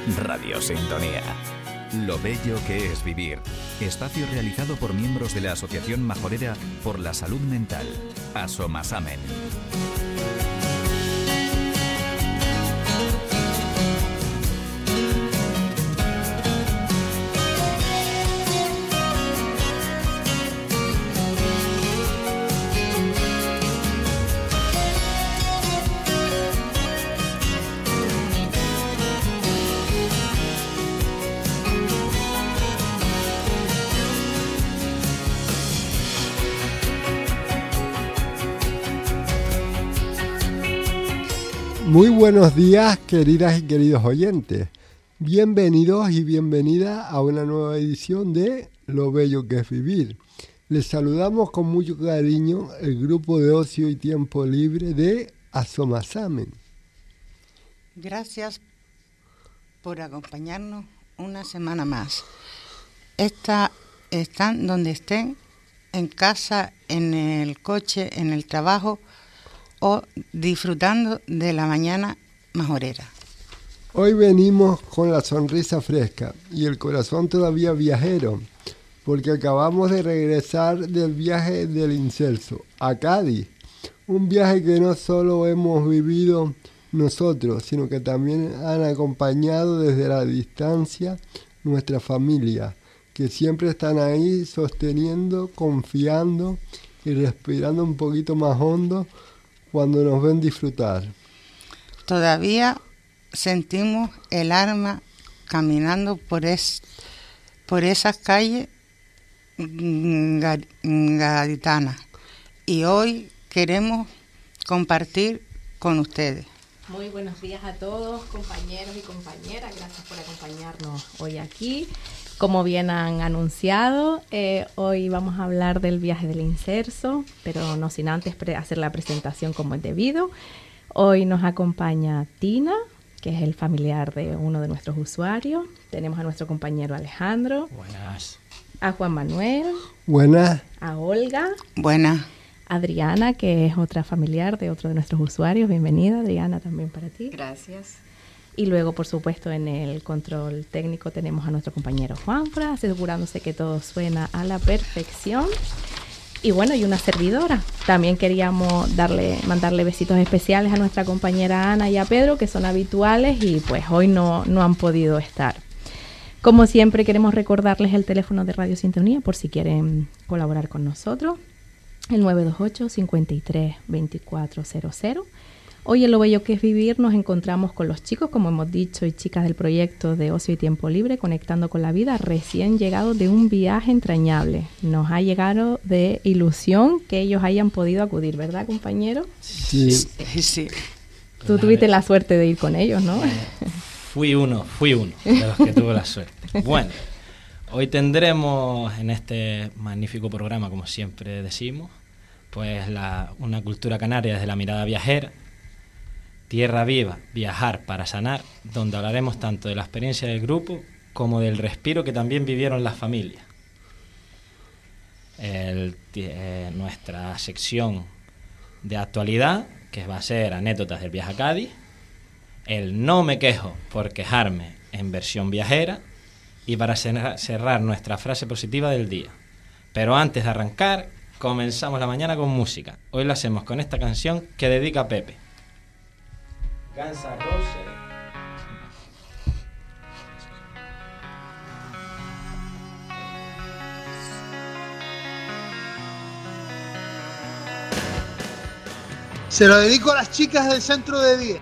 Radio Sintonía. Lo bello que es vivir. Espacio realizado por miembros de la Asociación Majorera por la Salud Mental. Asomasamen. Muy buenos días, queridas y queridos oyentes. Bienvenidos y bienvenidas a una nueva edición de Lo bello que es vivir. Les saludamos con mucho cariño el grupo de ocio y tiempo libre de Asomasamen. Gracias por acompañarnos una semana más. Están donde estén, en casa, en el coche, en el trabajo o disfrutando de la mañana majorera. Hoy venimos con la sonrisa fresca y el corazón todavía viajero, porque acabamos de regresar del viaje del Incelso a Cádiz. Un viaje que no solo hemos vivido nosotros, sino que también han acompañado desde la distancia nuestra familia, que siempre están ahí sosteniendo, confiando y respirando un poquito más hondo cuando nos ven disfrutar. Todavía sentimos el alma caminando por esas calles gaditanas y hoy queremos compartir con ustedes. Muy buenos días a todos, compañeros y compañeras. Gracias por acompañarnos hoy aquí. Como bien han anunciado, hoy vamos a hablar del viaje del Incelso, pero no sin antes hacer la presentación como es debido. Hoy nos acompaña Tina, que es el familiar de uno de nuestros usuarios. Tenemos a nuestro compañero Alejandro. Buenas. A Juan Manuel. Buenas. A Olga. Buenas. Adriana, que es otra familiar de otro de nuestros usuarios. Bienvenida, Adriana, también para ti. Gracias. Y luego, por supuesto, en el control técnico tenemos a nuestro compañero Juanfra, asegurándose que todo suena a la perfección. Y bueno, y una servidora. También queríamos mandarle besitos especiales a nuestra compañera Ana y a Pedro, que son habituales y pues hoy no han podido estar. Como siempre, queremos recordarles el teléfono de Radio Sintonía por si quieren colaborar con nosotros. El 928-53-2400. Hoy en Lo bello que es vivir nos encontramos con los chicos, como hemos dicho, y chicas del proyecto de Ocio y Tiempo Libre, Conectando con la Vida, recién llegados de un viaje entrañable. Nos ha llegado de ilusión que ellos hayan podido acudir, ¿verdad, compañero? Sí. Sí. Tú tuviste la suerte de ir con ellos, ¿no? Fui uno de los que tuvo la suerte. Bueno, hoy tendremos en este magnífico programa, como siempre decimos, pues una cultura canaria desde la mirada viajera. Tierra Viva, viajar para sanar, donde hablaremos tanto de la experiencia del grupo como del respiro que también vivieron las familias. Nuestra sección de actualidad, que va a ser anécdotas del viaje a Cádiz, el no me quejo por quejarme en versión viajera, y para cerrar nuestra frase positiva del día. Pero antes de arrancar, comenzamos la mañana con música. Hoy lo hacemos con esta canción que dedica a Pepe. Guns N' Roses. Se lo dedico a las chicas del centro de día.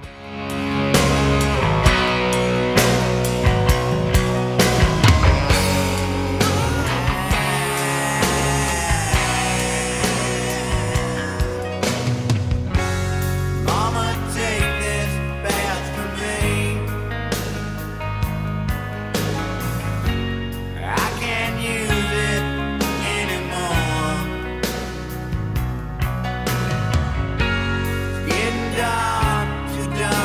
Dark to dark.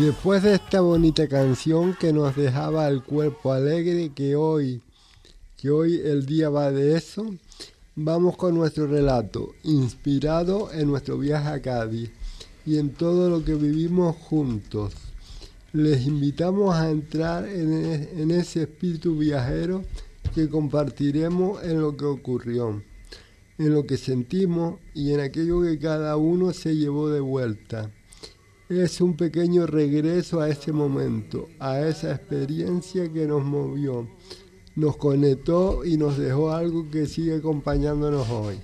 después de esta bonita canción que nos dejaba el cuerpo alegre, que hoy el día va de eso, vamos con nuestro relato, inspirado en nuestro viaje a Cádiz y en todo lo que vivimos juntos. Les invitamos a entrar en ese espíritu viajero que compartiremos en lo que ocurrió, en lo que sentimos y en aquello que cada uno se llevó de vuelta. Es un pequeño regreso a ese momento, a esa experiencia que nos movió, nos conectó y nos dejó algo que sigue acompañándonos hoy.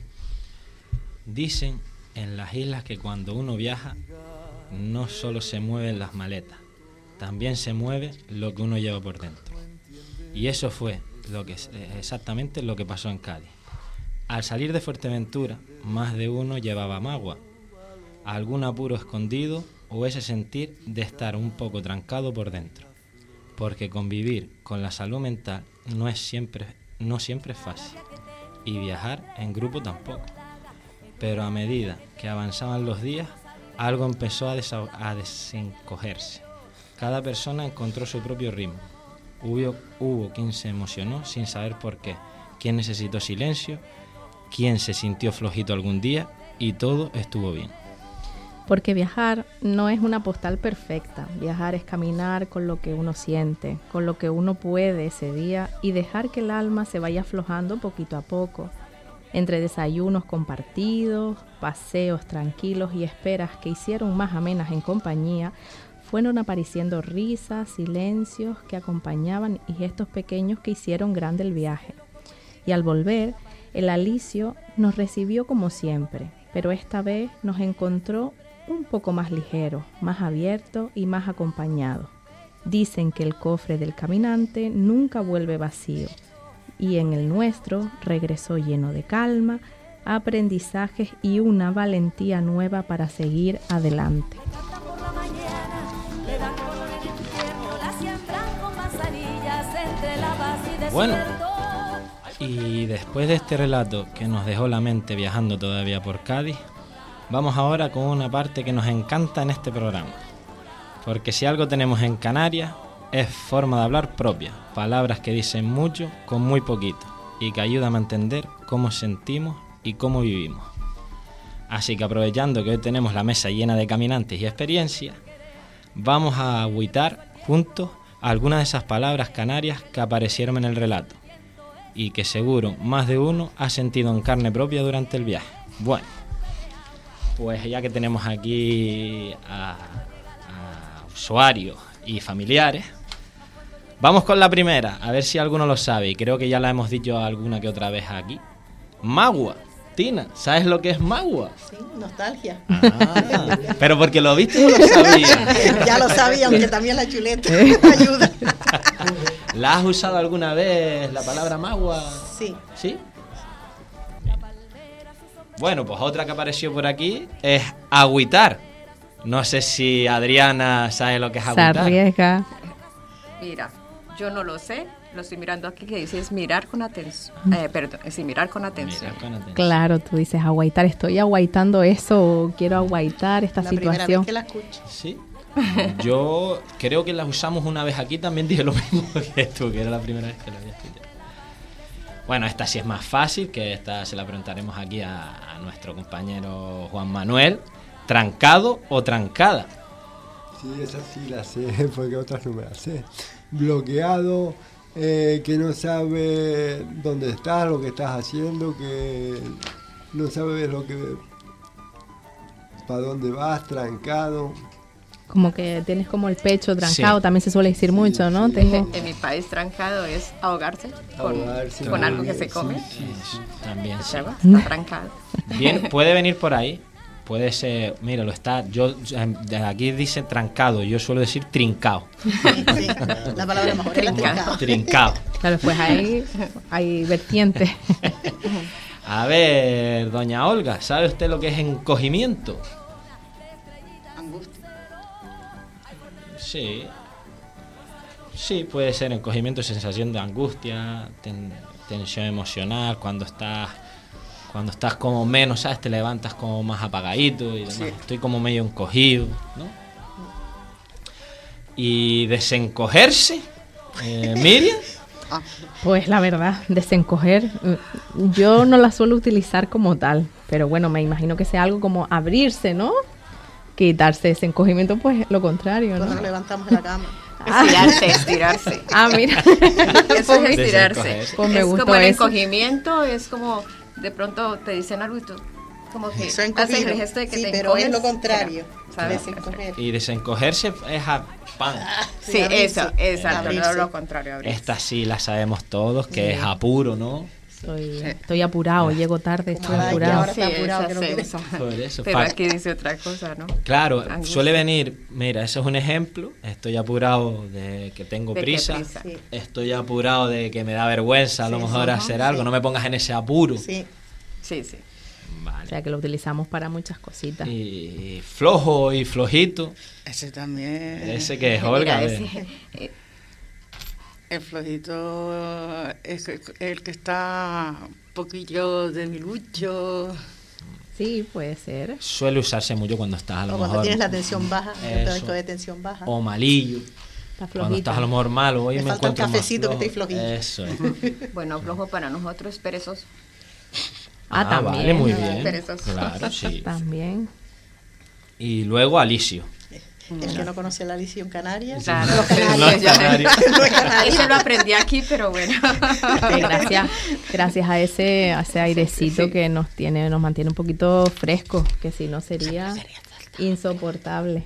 Dicen en las islas que cuando uno viaja no solo se mueven las maletas, también se mueve lo que uno lleva por dentro. Y eso fue exactamente lo que pasó en Cádiz. Al salir de Fuerteventura, más de uno llevaba magua, algún apuro escondido o ese sentir de estar un poco trancado por dentro, porque convivir con la salud mental no siempre es fácil, y viajar en grupo tampoco. Pero a medida que avanzaban los días, algo empezó a desencogerse. Cada persona encontró su propio ritmo. Hubo quien se emocionó sin saber por qué, quien necesitó silencio, quien se sintió flojito algún día, y todo estuvo bien. Porque viajar no es una postal perfecta. Viajar es caminar con lo que uno siente, con lo que uno puede ese día y dejar que el alma se vaya aflojando poquito a poco. Entre desayunos compartidos, paseos tranquilos y esperas que hicieron más amenas en compañía, fueron apareciendo risas, silencios que acompañaban y gestos pequeños que hicieron grande el viaje. Y al volver, el Alicio nos recibió como siempre, pero esta vez nos encontró un poco más ligero, más abierto y más acompañado. Dicen que el cofre del caminante nunca vuelve vacío, y en el nuestro regresó lleno de calma, aprendizajes y una valentía nueva para seguir adelante. Bueno, y después de este relato que nos dejó la mente viajando todavía por Cádiz, vamos ahora con una parte que nos encanta en este programa. Porque si algo tenemos en Canarias es forma de hablar propia, palabras que dicen mucho con muy poquito y que ayudan a entender cómo sentimos y cómo vivimos. Así que aprovechando que hoy tenemos la mesa llena de caminantes y experiencias, vamos a agüitar juntos algunas de esas palabras canarias que aparecieron en el relato y que seguro más de uno ha sentido en carne propia durante el viaje. Bueno, pues ya que tenemos aquí a usuarios y familiares, vamos con la primera, a ver si alguno lo sabe, y creo que ya la hemos dicho alguna que otra vez aquí. Magua. Tina, ¿sabes lo que es magua? Sí, nostalgia. Ah, pero porque lo viste o lo sabías. Ya lo sabía, aunque también la chuleta ayuda. ¿La has usado alguna vez la palabra magua? Sí. ¿Sí? Bueno, pues otra que apareció por aquí es agüitar. No sé si Adriana sabe lo que es agüitar. Se arriesga. Mira, yo no lo sé. Lo estoy mirando aquí que dice es mirar con atención. Perdón, es mirar con atención. Mirar con atención. Claro, tú dices agüitar, estoy agüitando eso, o quiero agüitar esta situación. La primera vez que la escucho. Sí. Yo creo que la usamos una vez aquí, también dije lo mismo que tú, que era la primera vez que la había escuchado. Bueno, esta sí es más fácil, que esta se la preguntaremos aquí a nuestro compañero Juan Manuel. ¿Trancado o trancada? Sí, esa sí la sé, porque otras no me las sé. Bloqueado, que no sabe dónde estás, lo que estás haciendo, que no sabes para dónde vas, trancado. Como que tienes como el pecho trancado, Sí. También se suele decir mucho, ¿no? sí. Tengo... En mi país trancado es ahogarse Ahogarse, con algo que se come. sí, sí. También sí. ¿Sabes? Está trancado. Bien, puede venir por ahí. Puede ser, mira, lo está. Yo de aquí dice trancado, yo suelo decir trincao. Sí, la palabra mejor es la trincada. Trincao. Claro, pues ahí hay vertientes. A ver, doña Olga, ¿sabe usted lo que es encogimiento? Angustia. Sí. Sí, puede ser encogimiento, sensación de angustia, tensión emocional, cuando estás como menos, ¿sabes? Te levantas como más apagadito y demás. Sí. Estoy como medio encogido, ¿no? Y desencogerse, Miriam. Pues la verdad, desencoger, yo no la suelo utilizar como tal, pero bueno, me imagino que sea algo como abrirse, ¿no? Quitarse ese encogimiento, pues lo contrario, ¿no? Cuando nos levantamos de la cama. Estirarse. Ah, mira. Eso es estirarse. Pues me es gustó como el eso. encogimiento, es como de pronto te dicen algo y tú como que Eso es haces encogido. el gesto de que Sí, te pero encoges. es lo contrario. ¿Sabes? Desencoger. Y desencogerse es a pan. Sí, abrirse, eso, exacto, abrirse. lo contrario. Abrirse. Esta sí la sabemos todos, que es apuro, ¿no? Estoy apurado, llego tarde, estoy Como apurado. ahora está apurado, esa que no se quiere. usa. Por eso, Pero aquí dice otra cosa, ¿no? Claro, Angustia. suele venir, mira, eso es un ejemplo, estoy apurado de que tengo De que prisa, prisa. Sí. estoy apurado de que me da vergüenza a lo Sí, mejor ajá, hacer sí. algo, no me pongas en ese apuro. Sí. Sí, sí. O Vale. sea que lo utilizamos para muchas cositas. Y flojo y flojito, Ese también. ese que es Olga. Mira, de- ese, El flojito es el que está un poquillo debilucho. Sí, puede ser. Suele usarse mucho cuando estás a O lo cuando mejor tienes la tensión baja, el Eso. pedacito de tensión baja. o malillo, Está cuando flojito. estás a lo mejor malo, hoy Me me falta un encuentro más cafecito que flojo. estoy flojillo. Eso es. bueno, flojo para nosotros, perezoso. También. Vale, muy bien. Perezoso. Claro, sí. También. Y luego Alicio. El que no conoce la Alicia en Canarias. Claro, Los canarios. Los canarios. Los canarios. Eso lo aprendí aquí, pero bueno. Gracias a ese airecito sí. que nos mantiene un poquito frescos, que si no sería insoportable.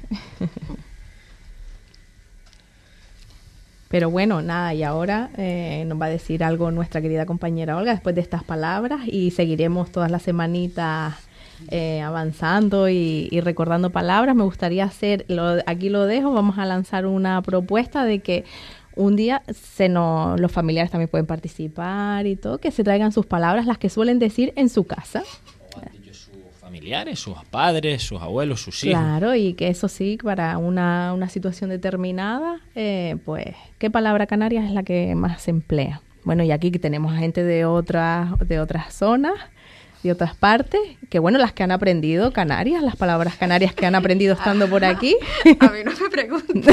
Pero bueno, nada, y ahora nos va a decir algo nuestra querida compañera Olga después de estas palabras y seguiremos todas las semanitas avanzando y recordando palabras. Me gustaría aquí lo dejo, vamos a lanzar una propuesta de que un día los familiares también pueden participar y todo, que se traigan sus palabras, las que suelen decir en su casa. O han dicho sus familiares, sus padres, sus abuelos, sus hijos. Claro, y que eso sí, para una situación determinada, pues, ¿qué palabra canaria es la que más se emplea? Bueno, y aquí que tenemos gente de otras zonas, de otras partes, que bueno, las que han aprendido Canarias, las palabras canarias que han aprendido estando por aquí. A mí no me preguntes.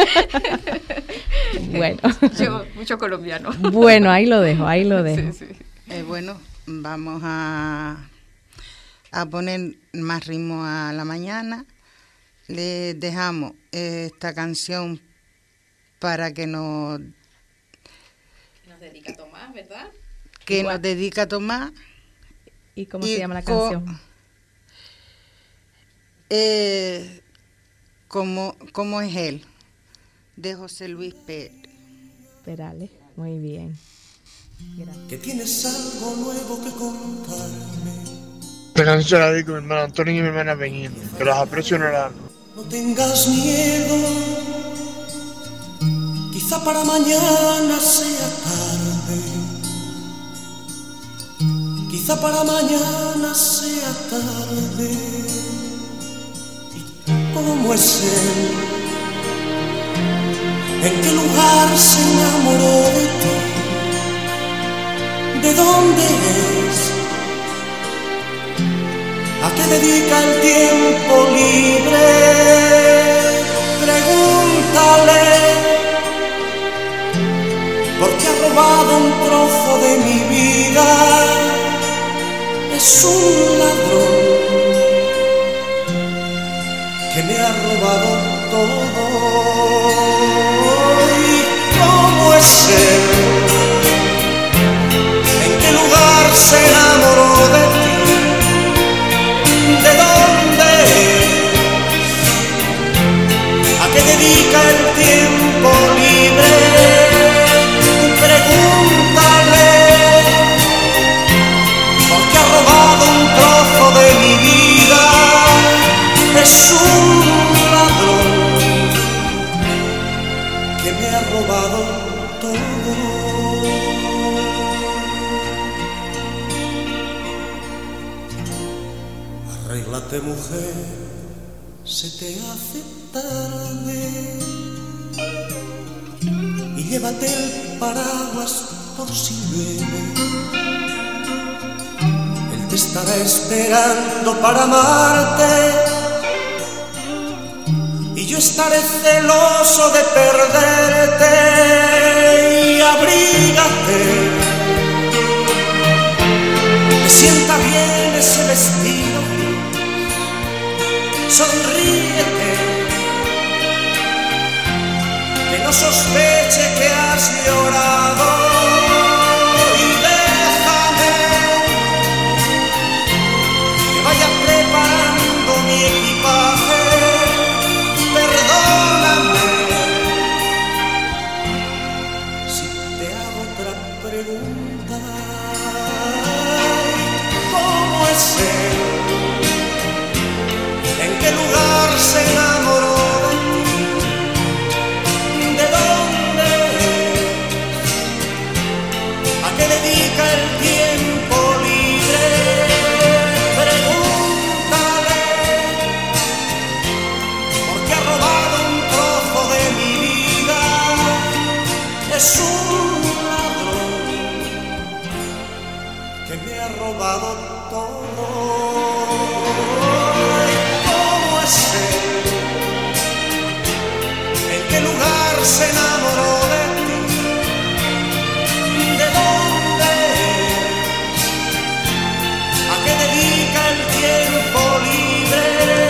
Bueno. Yo, mucho colombiano. Bueno, ahí lo dejo. Sí, sí. Bueno, vamos a poner más ritmo a la mañana. Les dejamos esta canción para que nos dedica Tomás, ¿verdad? que nos dedica Tomás. ¿Y cómo se llama la canción? ¿Cómo es él? De José Luis Pérez. Perales, muy bien. Gracias. Que tienes algo nuevo que contarme. Esta canción se la dedico a mi hermano Antonio y mi hermana Peñina, que los aprecio en el alma. No tengas miedo, quizá para mañana sea tarde. Quizá para mañana sea tarde. ¿Y cómo es él? ¿En qué lugar se enamoró de ti? ¿De dónde es? ¿A qué dedica el tiempo libre? Pregúntale, porque ha robado un trozo de mi vida. Es un ladrón que me ha robado todo. ¿Y cómo es él? ¿En qué lugar se enamoró de ti? ¿De dónde es? ¿A qué dedica el tiempo libre? Pregúntale, porque ha robado un trozo de mi vida. Es un ladrón que me ha robado todo. Arréglate, mujer, se te hace tarde, y llévate el paraguas por si llueve. Él te estará esperando para amarte, y yo estaré celoso de perderte y abrígate. Me sienta bien ese vestido, sonríete, que no sospeche que has llorado y déjame que vaya preparando mi equipaje. Perdóname si te hago otra pregunta. ¿Cómo es él? ¿En qué lugar se enamoró de ti? ¿De dónde es? ¿A qué dedica el tiempo libre? Pregúntale, porque ha robado un trozo de mi vida. Es un ladrón que me ha robado todo. ¿Cómo es él? ¿En qué lugar se enamoró de ti? ¿De dónde es? ¿A qué dedica el tiempo libre?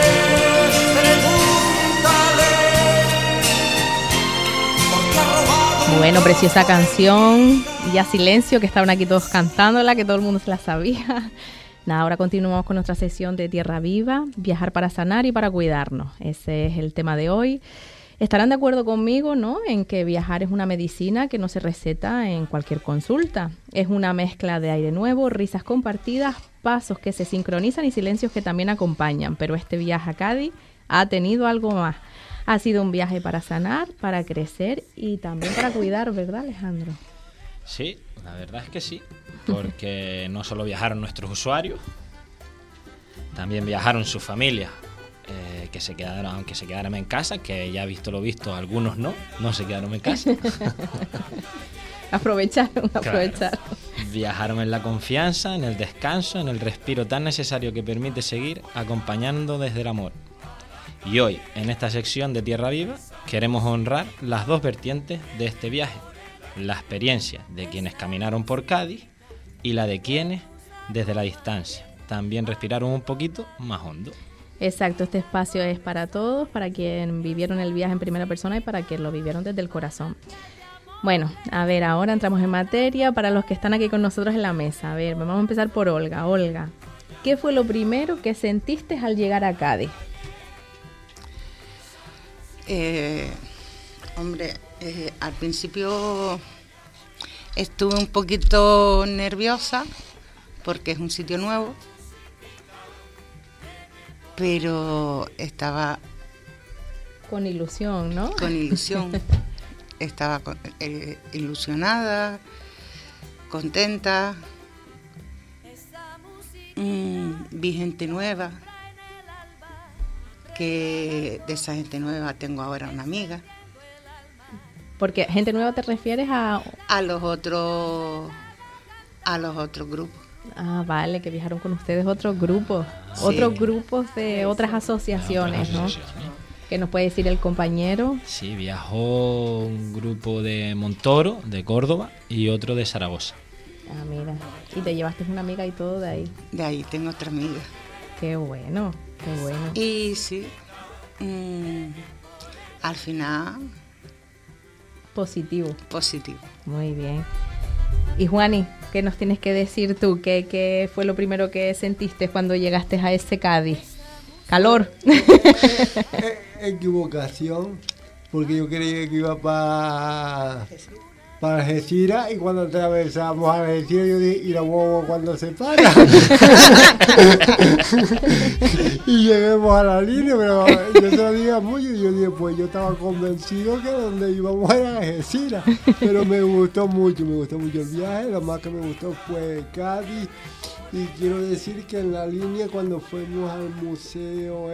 Pregúntale, porque ha robado. Bueno, preciosa canción. Ya silencio, que estaban aquí todos cantándola, que todo el mundo se la sabía. Nada, ahora continuamos con nuestra sesión de Tierra Viva, viajar para sanar y para cuidarnos. Ese es el tema de hoy. Estarán de acuerdo conmigo, ¿no?, en que viajar es una medicina que no se receta en cualquier consulta. Es una mezcla de aire nuevo, risas compartidas, pasos que se sincronizan y silencios que también acompañan. Pero este viaje a Cádiz ha tenido algo más. Ha sido un viaje para sanar, para crecer y también para cuidar, ¿verdad, Alejandro? Sí, la verdad es que sí, porque no solo viajaron nuestros usuarios, también viajaron sus familias, que se quedaron, aunque se quedaran en casa, que ya visto lo visto, algunos no se quedaron en casa. Aprovecharon. Claro. Viajaron en la confianza, en el descanso, en el respiro tan necesario que permite seguir acompañando desde el amor. Y hoy, en esta sección de Tierra Viva, queremos honrar las dos vertientes de este viaje. La experiencia de quienes caminaron por Cádiz y la de quienes, desde la distancia, también respiraron un poquito más hondo. Exacto, este espacio es para todos, para quien vivieron el viaje en primera persona y para quien lo vivieron desde el corazón. Bueno, a ver, ahora entramos en materia para los que están aquí con nosotros en la mesa. A ver, vamos a empezar por Olga. Olga, ¿qué fue lo primero que sentiste al llegar a Cádiz? Al principio estuve un poquito nerviosa porque es un sitio nuevo, pero estaba con ilusión, ¿no? Con ilusión. Estaba ilusionada, contenta. Vi gente nueva, que de esa gente nueva tengo ahora una amiga. Porque gente nueva te refieres a los otros grupos. Ah, vale, que viajaron con ustedes otros grupos, sí. Otros grupos de otras asociaciones, ¿no? ¿Qué nos puede decir el compañero? Sí, viajó un grupo de Montoro, de Córdoba, y otro de Zaragoza. Ah, mira, y te llevaste una amiga y todo de ahí. De ahí tengo otra amiga. Qué bueno, qué bueno. Y sí, al final... Positivo. Muy bien. Y Juani, ¿qué nos tienes que decir tú? ¿Qué fue lo primero que sentiste cuando llegaste a ese Cádiz? ¿Calor? Equivocación, porque yo creía que iba para Algeciras y cuando atravesamos Algeciras yo dije, ¿y la guagua cuando se para? Y lleguemos a la línea, pero yo se lo dije mucho y yo dije, pues yo estaba convencido que donde íbamos era Algeciras, pero me gustó mucho el viaje. Lo más que me gustó fue Cádiz. Y quiero decir que en la línea, cuando fuimos al museo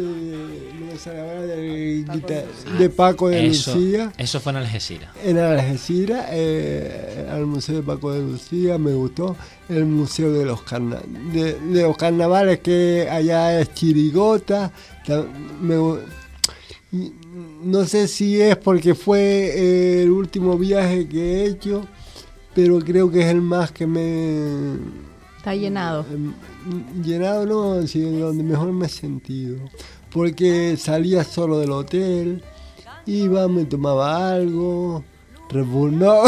de Paco de Lucía. Eso fue en Algeciras. En Algeciras, al museo de Paco de Lucía me gustó. El museo de los carnavales, que allá es Chirigota. No sé si es porque fue el último viaje que he hecho, pero creo que es el más que me... Está llenado. Llenado no, sí, donde mejor me he sentido. Porque salía solo del hotel, iba, me tomaba algo, Red Bull, no.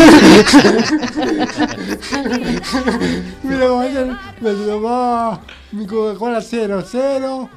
Mira, me tomaba mi Coca-Cola 00,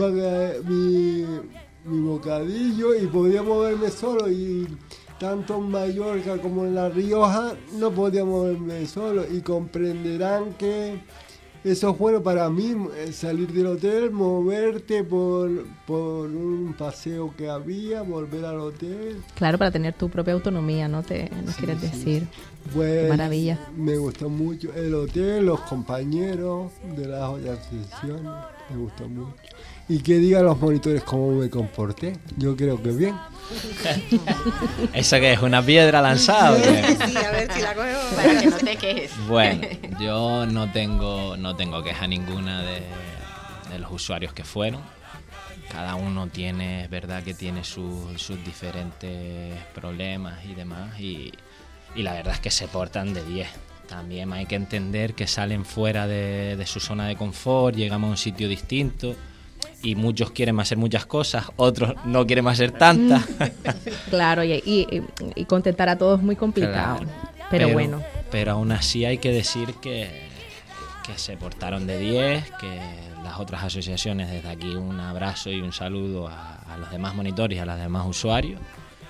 mi bocadillo y podía moverme solo, y tanto en Mallorca como en La Rioja no podía moverme solo, y comprenderán que eso es bueno para mí, salir del hotel, moverte por un paseo que había, volver al hotel. Claro, para tener tu propia autonomía, ¿no? Quieres decir. Pues, maravilla. Me gustó mucho el hotel, los compañeros de las otras sesiones, me gustó mucho. Y que digan los monitores cómo me comporté, yo creo que bien. ¿Esa qué es? ¿Una piedra lanzada? Sí, a ver si la cojo para que no te quejes. Bueno, yo no tengo queja ninguna de los usuarios que fueron. Cada uno tiene, es verdad que tiene sus diferentes problemas y demás, y la verdad es que se portan de 10. También hay que entender que salen fuera de su zona de confort, llegamos a un sitio distinto y muchos quieren hacer muchas cosas, otros no quieren hacer tantas. Claro, y contentar a todos es muy complicado, claro, pero bueno. Pero aún así hay que decir que se portaron de 10, que las otras asociaciones, desde aquí un abrazo y un saludo a los demás monitores y a los demás usuarios,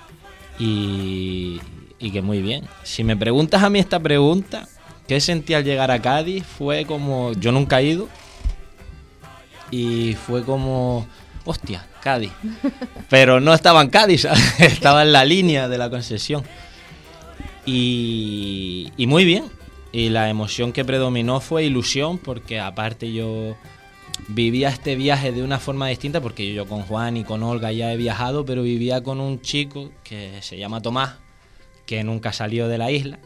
y que muy bien. Si me preguntas a mí esta pregunta, ¿qué sentí al llegar a Cádiz? Fue como, yo nunca he ido, y fue como, hostia, Cádiz. Pero no estaba en Cádiz, ¿sabes? Estaba en la línea de la concesión. Y muy bien. Y la emoción que predominó fue ilusión, porque aparte yo vivía este viaje de una forma distinta, porque yo con Juan y con Olga ya he viajado, pero vivía con un chico que se llama Tomás, que nunca salió de la isla,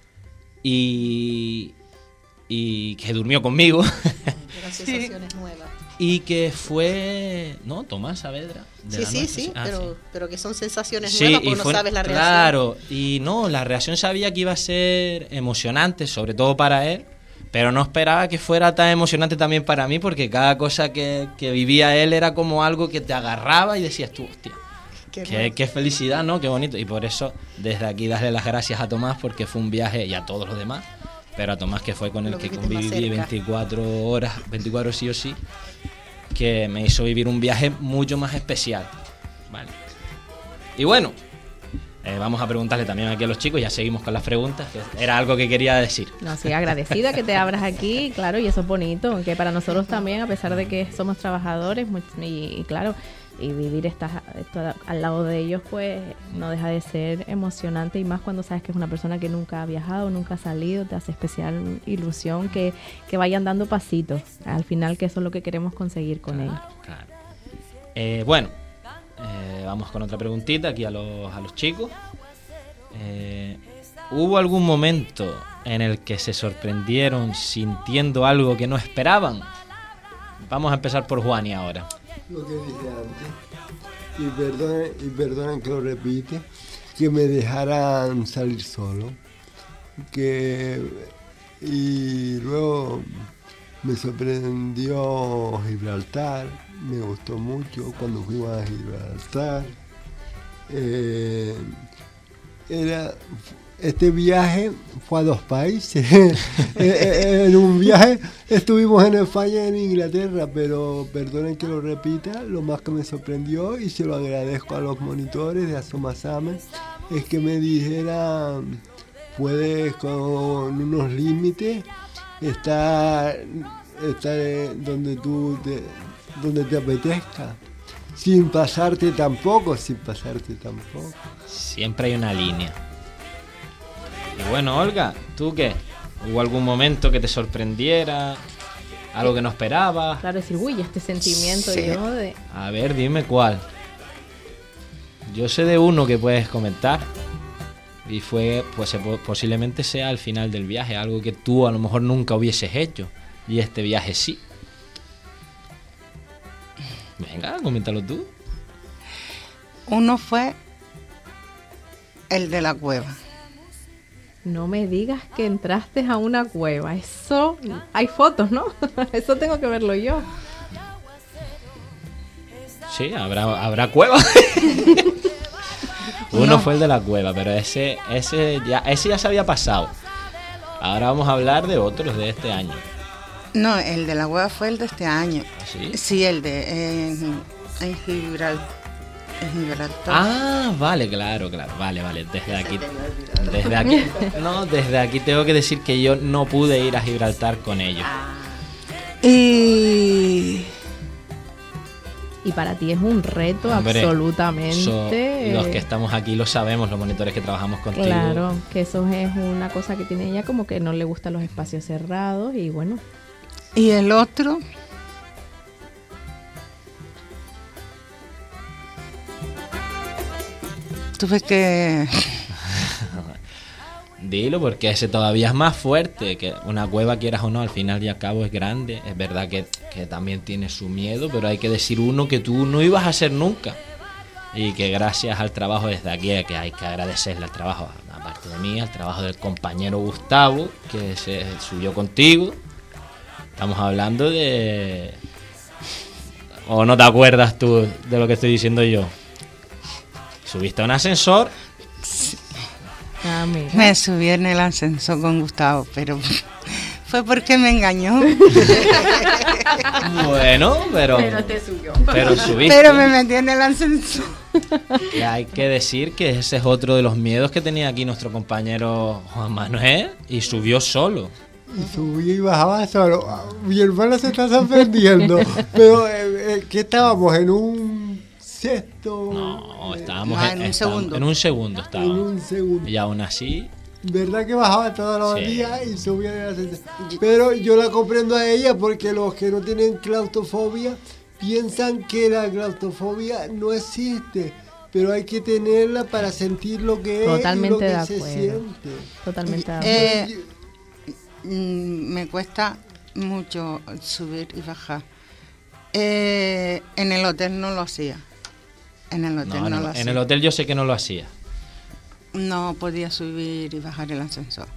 y que durmió conmigo. Eran sensaciones nuevas. Y que fue... ¿No? Tomás Saavedra. Sí, pero que son sensaciones nuevas porque no sabes la reacción. Claro, y no, la reacción sabía que iba a ser emocionante, sobre todo para él, pero no esperaba que fuera tan emocionante también para mí, porque cada cosa que vivía él era como algo que te agarraba y decías tú, hostia, qué felicidad, ¿no? Qué bonito. Y por eso, desde aquí, darle las gracias a Tomás, porque fue un viaje, y a todos los demás, pero a Tomás, que fue con el que conviví 24 horas sí o sí, que me hizo vivir un viaje mucho más especial. Vale. Y bueno, vamos a preguntarle también aquí a los chicos, ya seguimos con las preguntas, que era algo que quería decir. No, sí, agradecida que te abras aquí, claro, y eso es bonito, que para nosotros también, a pesar de que somos trabajadores, y claro, y vivir esto al lado de ellos, pues no deja de ser emocionante, y más cuando sabes que es una persona que nunca ha viajado, nunca ha salido, te hace especial ilusión que vayan dando pasitos, al final, que eso es lo que queremos conseguir con ellos. Claro. Bueno, vamos con otra preguntita aquí a los chicos. ¿Hubo algún momento en el que se sorprendieron sintiendo algo que no esperaban? Vamos a empezar por Juani ahora. Lo que dije antes, y perdonen que lo repite, que me dejaran salir solo, y luego me sorprendió Gibraltar, me gustó mucho cuando fuimos a Gibraltar. Este viaje fue a 2 países. En un viaje estuvimos en España y en Inglaterra, pero perdonen que lo repita, lo más que me sorprendió, y se lo agradezco a los monitores de Asomasame, es que me dijeran, puedes con unos límites estar donde te apetezca, sin pasarte tampoco. Siempre hay una línea. Y bueno, Olga, ¿tú qué? ¿Hubo algún momento que te sorprendiera? ¿Algo que no esperabas? Claro, decir, uy, este sentimiento Sí. yo de... A ver, dime cuál. Yo sé de uno que puedes comentar. Y fue, pues posiblemente sea al final del viaje, algo que tú a lo mejor nunca hubieses hecho. Y este viaje sí. Venga, coméntalo tú. Uno fue el de la cueva. No me digas que entraste a una cueva. Eso, hay fotos, ¿no? Eso tengo que verlo yo. Sí, habrá cueva. Uno fue el de la cueva, pero ese ya se había pasado. Ahora vamos a hablar de otros de este año. No, el de la cueva fue el de este año. ¿Sí? Sí, el de en Gibraltar. Ah, vale, claro. Vale. Desde aquí tengo que decir que yo no pude ir a Gibraltar con ellos. Y para ti es un reto, hombre, absolutamente. Los que estamos aquí lo sabemos, los monitores que trabajamos contigo. Claro, que eso es una cosa que tiene ella, como que no le gustan los espacios cerrados y bueno. Y el otro, tuve que... Dilo, porque ese todavía es más fuerte, que una cueva, quieras o no, al final y al cabo es grande. Es verdad que también tiene su miedo, pero hay que decir uno que tú no ibas a hacer nunca. Y que gracias al trabajo desde aquí, que hay que agradecerle al trabajo, aparte de mí, al trabajo del compañero Gustavo, que se subió contigo. Estamos hablando de... ¿O no te acuerdas tú de lo que estoy diciendo yo? Subiste a un ascensor... Me subí en el ascensor con Gustavo, pero fue porque me engañó. Bueno, pero te subió. Pero subiste. Pero me metí en el ascensor. Y hay que decir que ese es otro de los miedos que tenía aquí nuestro compañero Juan Manuel, y subió solo. Y subía y bajaba solo. Mi hermano se está sorprendiendo. Pero, ¿qué estábamos? ¿En un sexto? No, estábamos en un segundo. En un segundo estábamos. En un segundo. Y aún así... ¿Verdad que bajaba todos los días y subía en el ascensor? Pero yo la comprendo a ella, porque los que no tienen claustrofobia piensan que la claustrofobia no existe, pero hay que tenerla para sentir lo que totalmente es y lo de que acuerdo. se siente. Totalmente de acuerdo. Me cuesta mucho subir y bajar. En el hotel no lo hacía. En el hotel no lo hacía. En el hotel yo sé que no lo hacía. No podía subir y bajar el ascensor.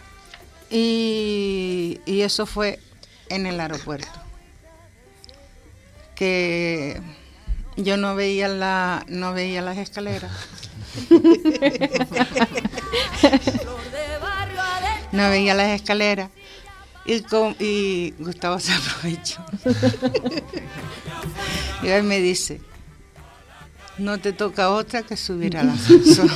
Y eso fue en el aeropuerto. Que yo no veía las escaleras. No veía las escaleras. Y Gustavo se aprovechó. Y él me dice: no te toca otra que subir al ascensor.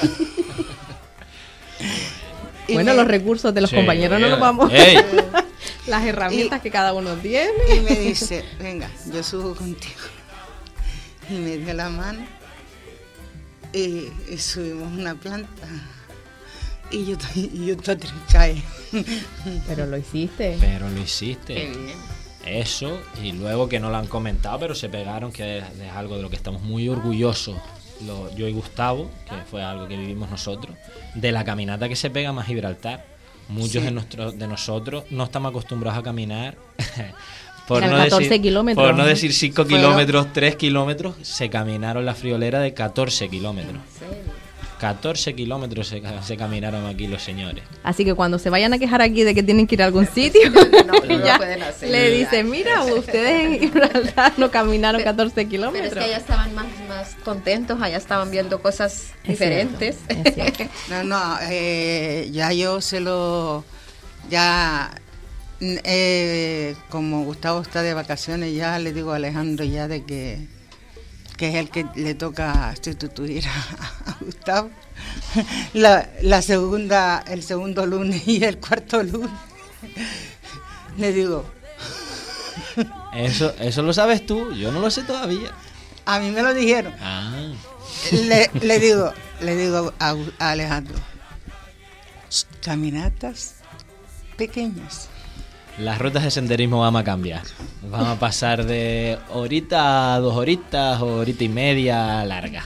Bueno, los recursos de los compañeros no los vamos a... Las herramientas que cada uno tiene. Y me dice: venga, yo subo contigo. Y me dio la mano y subimos una planta. Y yo te trincaé. Pero lo hiciste. Qué bien. Eso, y luego que no lo han comentado, pero se pegaron, que es algo de lo que estamos muy orgullosos, yo y Gustavo, que fue algo que vivimos nosotros, de la caminata que se pega más Gibraltar. Muchos de nosotros no estamos acostumbrados a caminar. Por no 14 kilómetros. Por no decir 5 kilómetros, 3 kilómetros, se caminaron la friolera de 14 kilómetros. 14 kilómetros se caminaron aquí los señores. Así que cuando se vayan a quejar aquí de que tienen que ir a algún sitio, ya le dicen: mira, ustedes en Gibraltar no caminaron 14 kilómetros. Pero es que allá estaban más contentos, allá estaban viendo cosas diferentes. Es cierto. Ya yo se lo... Ya... como Gustavo está de vacaciones, ya le digo a Alejandro ya de que es el que le toca sustituir a Gustavo el segundo lunes y el cuarto lunes. Le digo: eso lo sabes tú, yo no lo sé todavía. A mí me lo dijeron. Le digo a Alejandro: caminatas pequeñas. Las rutas de senderismo van a cambiar. Van a pasar de horita a 2 horitas, horita y media larga.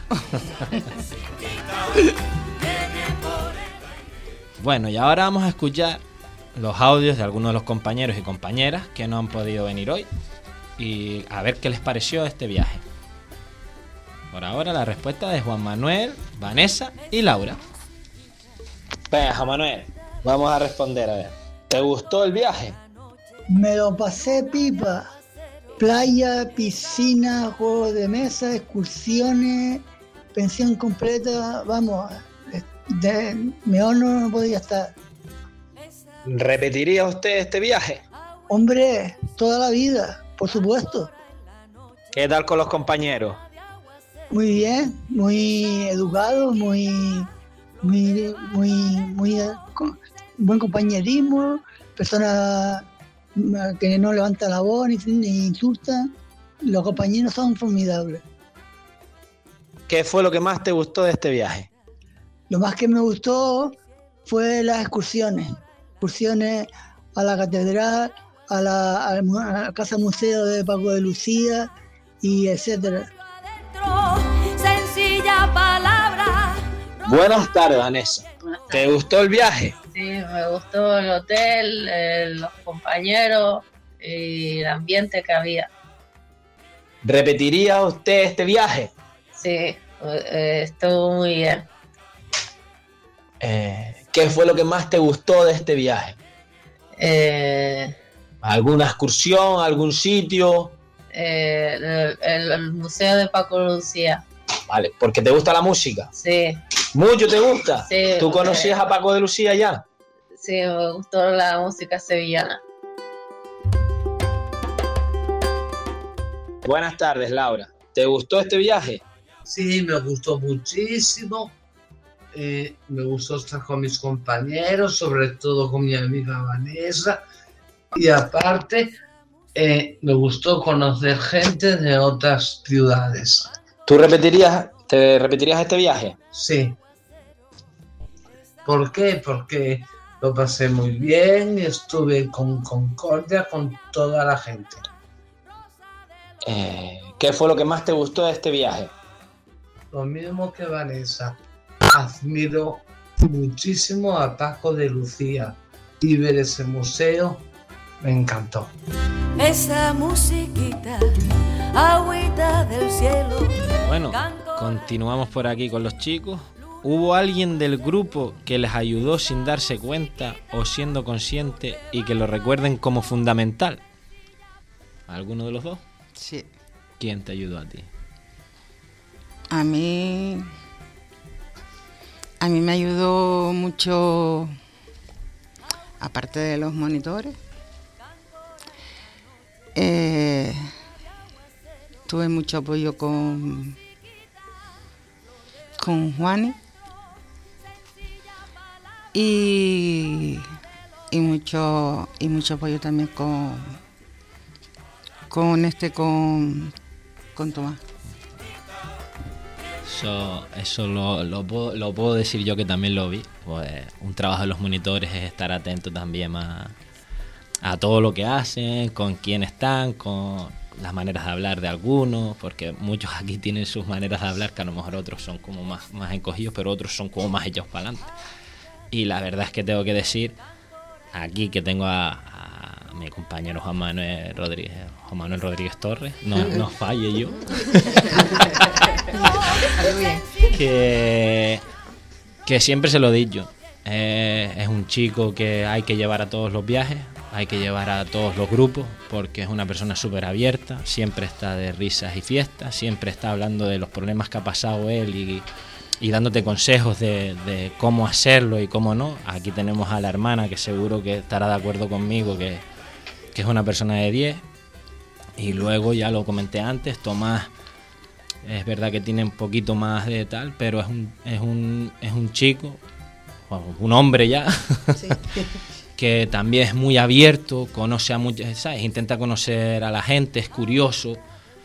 Bueno, y ahora vamos a escuchar los audios de algunos de los compañeros y compañeras que no han podido venir hoy y a ver qué les pareció este viaje. Por ahora la respuesta de Juan Manuel, Vanessa y Laura. Venga, Juan Manuel, vamos a responder, a ver. ¿Te gustó el viaje? Me lo pasé pipa. Playa, piscina, juegos de mesa, excursiones, pensión completa, vamos, mejor no podía estar. ¿Repetiría usted este viaje? Hombre, toda la vida, por supuesto. ¿Qué tal con los compañeros? Muy bien, muy educados, muy buen compañerismo, personas que no levantan la voz ni insultan. Los compañeros son formidables. ¿Qué fue lo que más te gustó de este viaje? Lo más que me gustó fue las excursiones a la catedral, a la casa museo de Paco de Lucía y etcétera. Sencilla palabra. Buenas tardes, Vanessa. ¿Te gustó el viaje? Sí, me gustó el hotel, los compañeros y el ambiente que había. ¿Repetiría usted este viaje? Sí, estuvo muy bien. ¿Qué fue lo que más te gustó de este viaje? ¿Alguna excursión, algún sitio? El museo de Paco Lucía. Vale, ¿porque te gusta la música? Sí. ¿Mucho te gusta? Sí. ¿Tú conocías a Paco de Lucía ya? Sí, me gustó la música sevillana. Buenas tardes, Laura. ¿Te gustó este viaje? Sí, me gustó muchísimo. Me gustó estar con mis compañeros, sobre todo con mi amiga Vanessa. Y aparte, me gustó conocer gente de otras ciudades. ¿Te repetirías este viaje? Sí. ¿Por qué? Porque lo pasé muy bien y estuve con concordia con toda la gente. ¿Qué fue lo que más te gustó de este viaje? Lo mismo que Vanessa. Admiro muchísimo a Paco de Lucía y ver ese museo me encantó. Esa musiquita, agüita del cielo. Bueno, continuamos por aquí con los chicos. ¿Hubo alguien del grupo que les ayudó sin darse cuenta o siendo consciente y que lo recuerden como fundamental? ¿Alguno de los dos? Sí. ¿Quién te ayudó a ti? A mí me ayudó mucho, aparte de los monitores. Tuve mucho apoyo con Juani y mucho apoyo también con Tomás. Eso lo puedo decir yo, que también lo vi. Pues un trabajo de los monitores es estar atento también a todo lo que hacen, con quién están, con las maneras de hablar de algunos, porque muchos aquí tienen sus maneras de hablar, que a lo mejor otros son como más encogidos, pero otros son como más echados para adelante. Y la verdad es que tengo que decir aquí que tengo a mi compañero Juan Manuel Rodríguez Torres, no falle yo, que siempre se lo he dicho, es un chico que hay que llevar a todos los viajes, hay que llevar a todos los grupos, porque es una persona súper abierta, siempre está de risas y fiestas, siempre está hablando de los problemas que ha pasado él y dándote consejos de cómo hacerlo y cómo no. Aquí tenemos a la hermana, que seguro que estará de acuerdo conmigo, que es una persona de 10. Y luego, ya lo comenté antes, Tomás, es verdad que tiene un poquito más de tal, pero es un chico, un hombre ya, sí. Que también es muy abierto, conoce a muchos, ¿sabes? Intenta conocer a la gente, es curioso,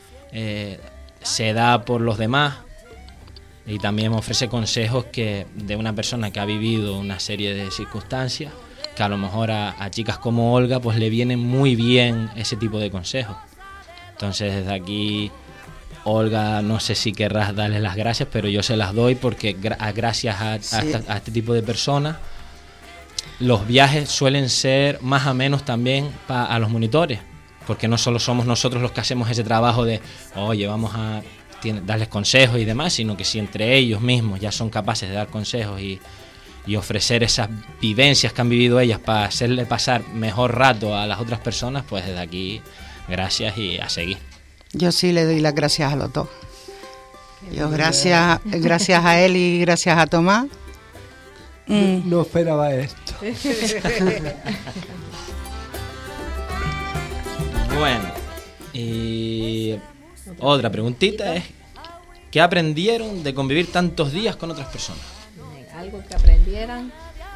se da por los demás y también me ofrece consejos de una persona que ha vivido una serie de circunstancias, que a lo mejor a chicas como Olga pues le vienen muy bien ese tipo de consejos. Entonces desde aquí, Olga, no sé si querrás darles las gracias, pero yo se las doy porque gracias a este tipo de personas los viajes suelen ser más o menos también a los monitores, porque no solo somos nosotros los que hacemos ese trabajo de, oye, vamos a darles consejos y demás, sino que si entre ellos mismos ya son capaces de dar consejos y ofrecer esas vivencias que han vivido ellas para hacerle pasar mejor rato a las otras personas, pues desde aquí, gracias y a seguir. Yo sí le doy las gracias a los dos. Yo gracias a él y gracias a Tomás. No esperaba esto. Bueno, y otra preguntita es, ¿qué aprendieron de convivir tantos días con otras personas? Algo que aprendieran.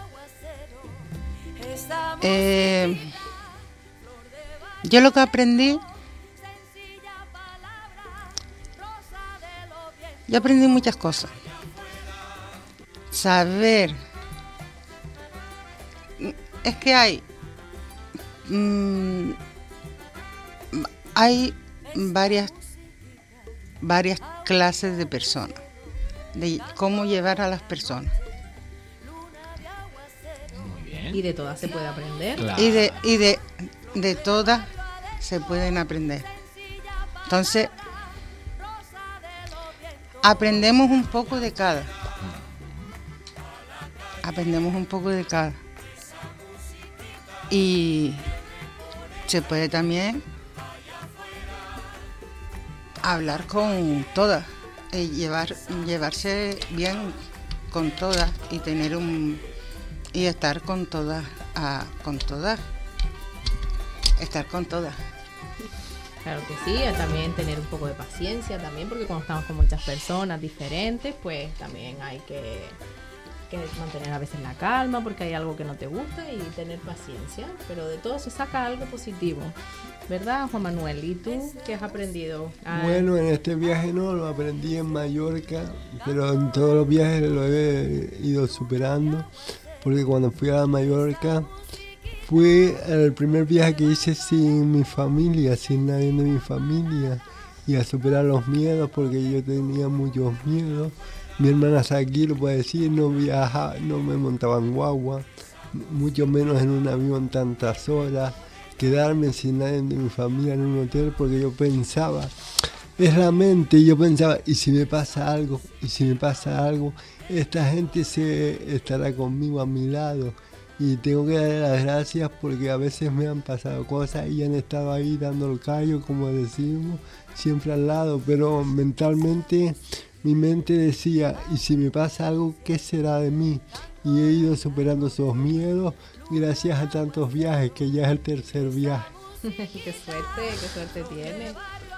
Yo lo que aprendí, yo aprendí muchas cosas. Saber, es que hay varias clases de personas, de cómo llevar a las personas. Muy bien. Y de todas se puede aprender. Claro. Y de todas se pueden aprender. Entonces, aprendemos un poco de cada. Aprendemos un poco de cada. Y se puede también hablar con todas, llevarse bien con todas y tener y estar con todas, estar con todas. Claro que sí, también tener un poco de paciencia también, porque cuando estamos con muchas personas diferentes, pues también hay que mantener a veces la calma, porque hay algo que no te gusta, y tener paciencia, pero de todo se saca algo positivo, ¿verdad, Juan Manuel? ¿Y tú qué has aprendido? Bueno, en este viaje no, lo aprendí en Mallorca, pero en todos los viajes lo he ido superando, porque cuando fui a Mallorca fue el primer viaje que hice sin mi familia, sin nadie de mi familia, y a superar los miedos, porque yo tenía muchos miedos. Mi hermana aquí lo puede decir, no viajaba, no me montaba en guagua, mucho menos en un avión tantas horas, quedarme sin nadie de mi familia en un hotel, porque yo pensaba, es la mente, yo pensaba, ¿y si me pasa algo? ¿Y si me pasa algo? Esta gente estará conmigo a mi lado. Y tengo que darle las gracias porque a veces me han pasado cosas y han estado ahí dando el callo, como decimos, siempre al lado, pero mentalmente mi mente decía, ¿y si me pasa algo, qué será de mí? Y he ido superando esos miedos gracias a tantos viajes, que ya es el tercer viaje. Qué suerte tiene.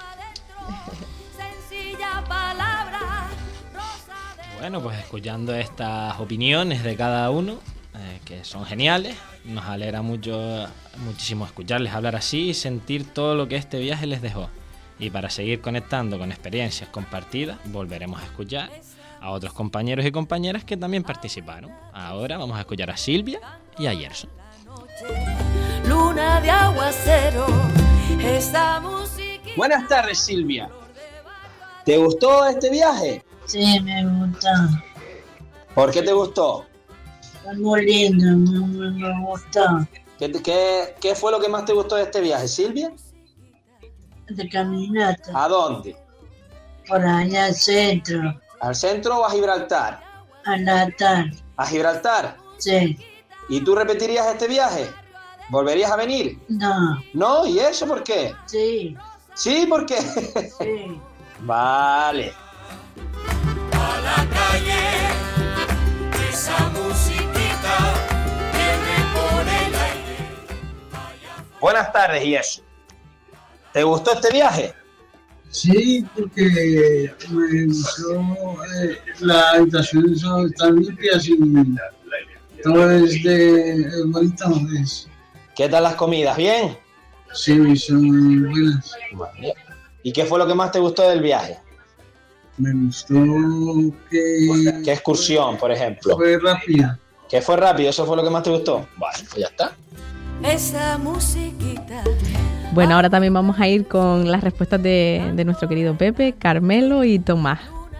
Bueno, pues escuchando estas opiniones de cada uno, que son geniales, nos alegra muchísimo escucharles hablar así y sentir todo lo que este viaje les dejó. Y para seguir conectando con experiencias compartidas, volveremos a escuchar a otros compañeros y compañeras que también participaron. Ahora vamos a escuchar a Silvia y a Gerson. Luna de aguacero, esta música. Buenas tardes, Silvia. ¿Te gustó este viaje? Sí, me gustó. ¿Por qué te gustó? Fue muy lindo, me gustó. ¿Qué fue lo que más te gustó de este viaje, Silvia? De caminata. ¿A dónde? Por allá al centro. ¿Al centro o a Gibraltar? A Natal. ¿A Gibraltar? Sí. ¿Y tú repetirías este viaje? ¿Volverías a venir? No. ¿No? ¿Y eso por qué? Sí. ¿Sí? ¿Por qué? Sí. Vale. A la calle, esa musiquita viene por el aire. Buenas tardes, y eso. ¿Te gustó este viaje? Sí, porque me gustó la habitación está limpia, sin todo es de bonito. ¿Qué tal las comidas? ¿Bien? Sí, son muy buenas. Vale. ¿Y qué fue lo que más te gustó del viaje? Me gustó que... ¿Qué excursión, por ejemplo? Fue rápida. ¿Qué fue rápido? ¿Eso fue lo que más te gustó? Vale, pues ya está. Esa musiquita. Bueno, ahora también vamos a ir con las respuestas de nuestro querido Pepe, Carmelo y Tomás.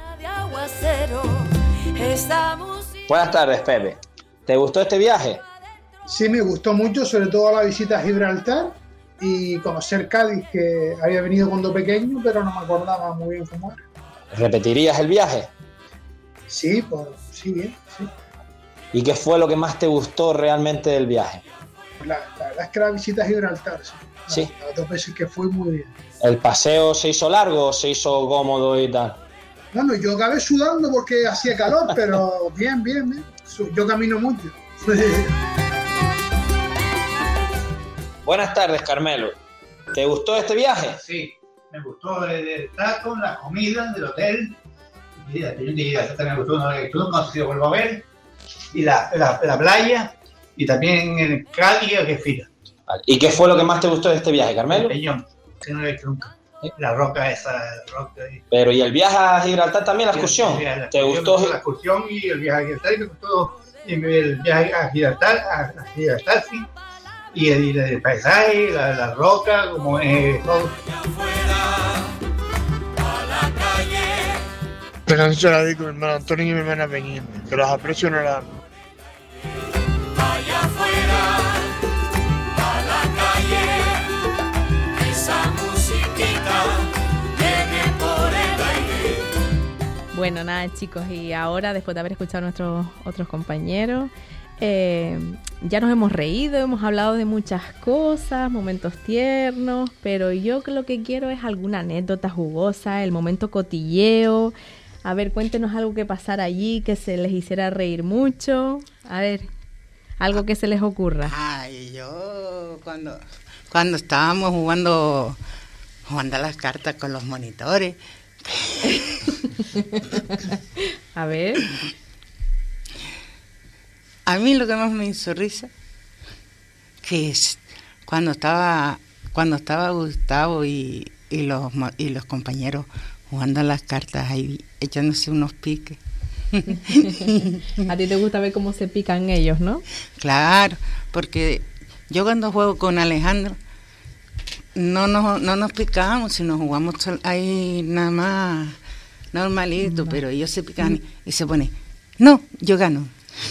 Buenas tardes, Pepe. ¿Te gustó este viaje? Sí, me gustó mucho, sobre todo la visita a Gibraltar y conocer Cádiz, que había venido cuando pequeño, pero no me acordaba muy bien cómo era. ¿Repetirías el viaje? Sí, pues sí, bien, sí. ¿Y qué fue lo que más te gustó realmente del viaje? La verdad es que la visita a Gibraltar, sí. Sí. Las 2 veces que fui, muy bien. ¿El paseo se hizo largo o se hizo cómodo y tal? Bueno, yo acabé sudando porque hacía calor, pero bien, bien, bien. Yo camino mucho. Buenas tardes, Carmelo. ¿Te gustó este viaje? Sí, me gustó el trato, la comida del hotel. Y eso también me gustó, no sé si lo vuelvo a ver. Y la playa, y también el Cádiz, que fila. Vale. ¿Y qué fue lo que más te gustó de este viaje, Carmelo? El peñón, que no lo he hecho nunca. La roca esa, Pero ¿y el viaje a Gibraltar también, la excursión? ¿Te gustó? La excursión y el viaje a Gibraltar, y me gustó el viaje a Gibraltar, sí. Y el paisaje, la roca, como todo. Esta canción se la dedico a mi hermano Antonio y mi hermana Peñín, que los aprecio en el alma. Allá afuera, a la calle, esa musiquita viene por el aire. Bueno, nada, chicos, y ahora, después de haber escuchado a nuestros otros compañeros, ya nos hemos reído, hemos hablado de muchas cosas, momentos tiernos, pero yo lo que quiero es alguna anécdota jugosa, el momento cotilleo. A ver, cuéntenos algo que pasara allí, que se les hiciera reír mucho. A ver, algo que se les ocurra. Ay, yo cuando estábamos jugando a las cartas con los monitores. A ver. A mí lo que más me hizo risa, que es cuando estaba Gustavo y los compañeros jugando a las cartas ahí, echándose unos piques. A ti te gusta ver cómo se pican ellos, ¿no? Claro, porque yo cuando juego con Alejandro no nos picamos, sino jugamos ahí nada más normalito, pero ellos se pican y se ponen, no, yo gano.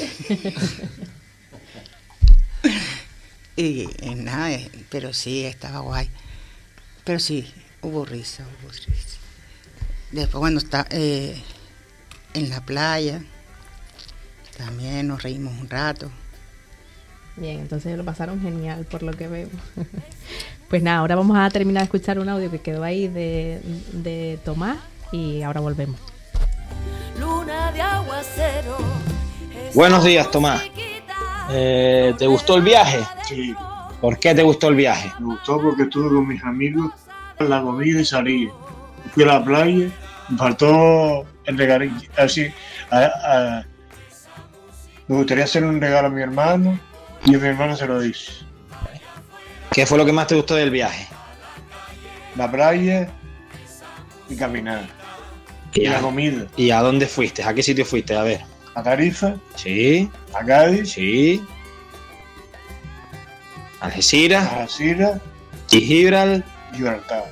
y nada, pero sí, estaba guay. Pero sí, hubo risa. Después cuando está en la playa, también nos reímos un rato. Bien, entonces lo pasaron genial por lo que veo. Pues nada, ahora vamos a terminar de escuchar un audio que quedó ahí de Tomás y ahora volvemos. Luna de aguacero. Buenos días, Tomás. ¿Te gustó el viaje? Sí. ¿Por qué te gustó el viaje? Me gustó porque estuve con mis amigos, la comida y salí. Fui a la playa, me faltó el regalillo. Así, me gustaría hacer un regalo a mi hermano y a mi hermano se lo hice. ¿Qué fue lo que más te gustó del viaje? La playa y caminar. Y la comida. ¿Y a dónde fuiste? ¿A qué sitio fuiste? A ver. A Tarifa. Sí. A Cádiz. Sí. Algeciras. Y Gibraltar.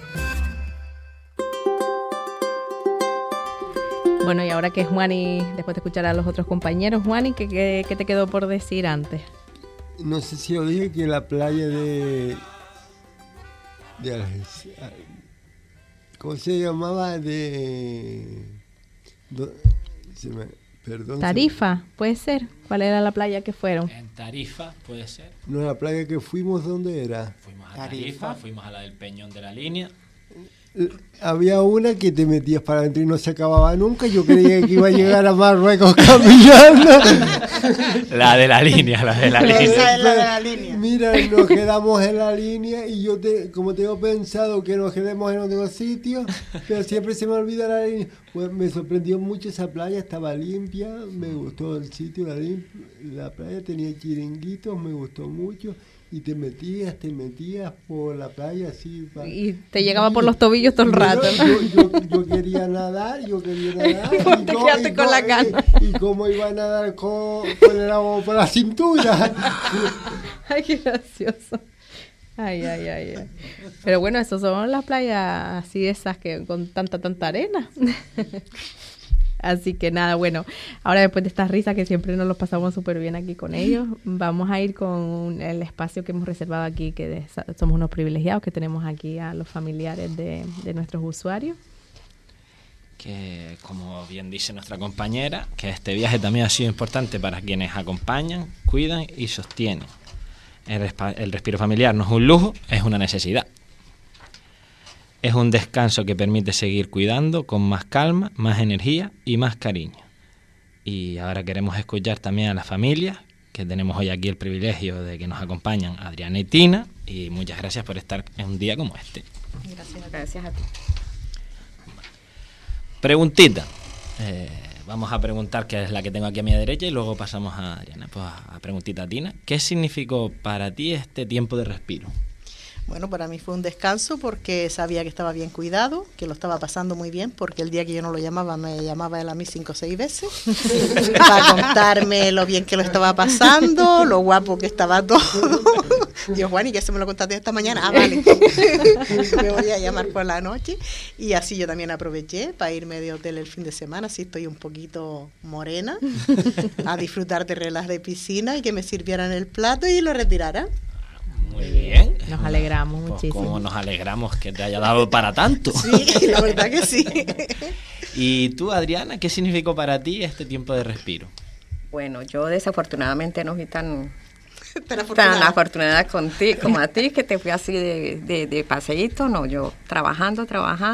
Bueno, y ahora que Juani, después de escuchar a los otros compañeros, Juani, ¿qué te quedó por decir antes? No sé si os dije que la playa de Algeciras, ¿cómo se llamaba? Perdón. Tarifa, puede ser. ¿Cuál era la playa que fueron? En Tarifa, puede ser. No, la playa que fuimos, ¿dónde era? Fuimos a Tarifa, fuimos a la del Peñón de la Línea. Había una que te metías para adentro y no se acababa nunca. Yo creía que iba a llegar a Marruecos caminando. La de la línea. Esa es la de la línea. Mira, nos quedamos en la línea y yo como tengo pensado que nos quedemos en otro sitio, pero siempre se me olvida la línea. Pues me sorprendió mucho esa playa, estaba limpia, me gustó el sitio, la playa tenía chiringuitos, me gustó mucho. Y te metías por la playa así. Y te llegaba por los tobillos todo el rato. Yo quería nadar. ¿Por qué quedaste con la gana? Y cómo iba a nadar con el agua por la cintura. Ay, qué gracioso. Ay. Pero bueno, esas son las playas así esas que con tanta arena. Así que nada, bueno, ahora después de estas risas que siempre nos los pasamos súper bien aquí con ellos, vamos a ir con el espacio que hemos reservado aquí, que somos unos privilegiados que tenemos aquí a los familiares de nuestros usuarios, que, como bien dice nuestra compañera, que este viaje también ha sido importante para quienes acompañan, cuidan y sostienen. El respiro familiar no es un lujo, es una necesidad. Es un descanso que permite seguir cuidando con más calma, más energía y más cariño. Y ahora queremos escuchar también a las familias, que tenemos hoy aquí el privilegio de que nos acompañan Adriana y Tina, y muchas gracias por estar en un día como este. Gracias a ti. Preguntita. Vamos a preguntar, que es la que tengo aquí a mi derecha, y luego pasamos a Adriana. Pues a preguntita, Tina. ¿Qué significó para ti este tiempo de respiro? Bueno, para mí fue un descanso porque sabía que estaba bien cuidado, que lo estaba pasando muy bien, porque el día que yo no lo llamaba, me llamaba él a mí 5 o 6 veces para contarme lo bien que lo estaba pasando, lo guapo que estaba todo. Dios, Juan, ¿y que se me lo contaste esta mañana? Ah, vale. Me voy a llamar por la noche. Y así yo también aproveché para irme de hotel el fin de semana, así estoy un poquito morena, a disfrutar de relax de piscina y que me sirvieran el plato y lo retiraran. Muy bien. Nos alegramos Pues muchísimo. como nos alegramos que te haya dado para tanto. Sí, la verdad que sí. ¿Y tú, Adriana, qué significó para ti este tiempo de respiro? Bueno, yo desafortunadamente no fui tan afortunada contigo, como a ti, que te fui así de paseíto. No, yo trabajando,